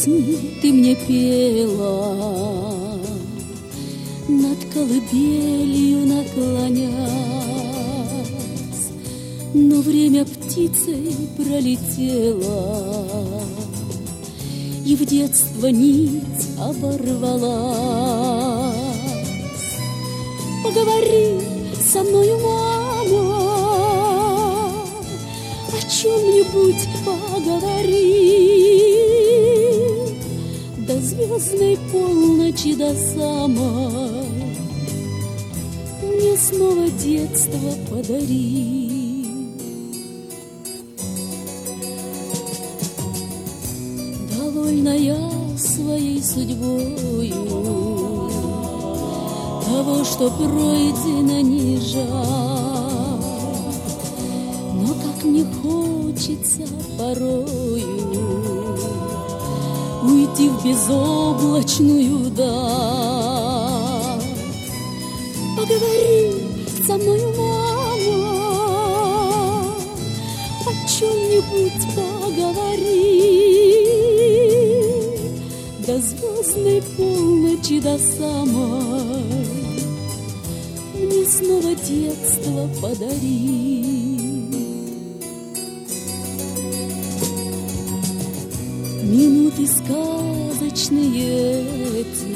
песни ты мне пела, над колыбелью наклонясь, но время птицей пролетело, и в детство нить оборвалась. Поговори со мною, мама, о чем-нибудь поговори. До звездной полночи, до самой мне снова детство подари. Довольна я своей судьбою, того, что пройдено не жаль, но как мне хочется порою уйти в безоблачную даль. Поговори со мною, мама, о чем-нибудь поговори. До звездной полночи, до самой мне снова детство подари. Минуты сказочные эти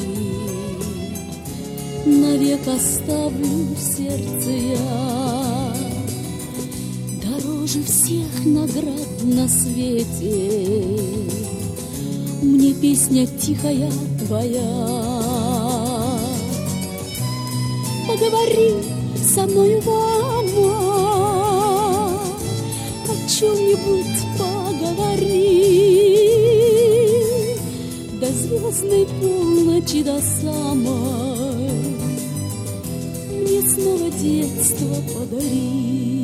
навек оставлю в сердце я. Дороже всех наград на свете мне песня тихая твоя. Поговори со мною, мама, о чем-нибудь поговори. До звездной полночи, до самой мне снова детство подари.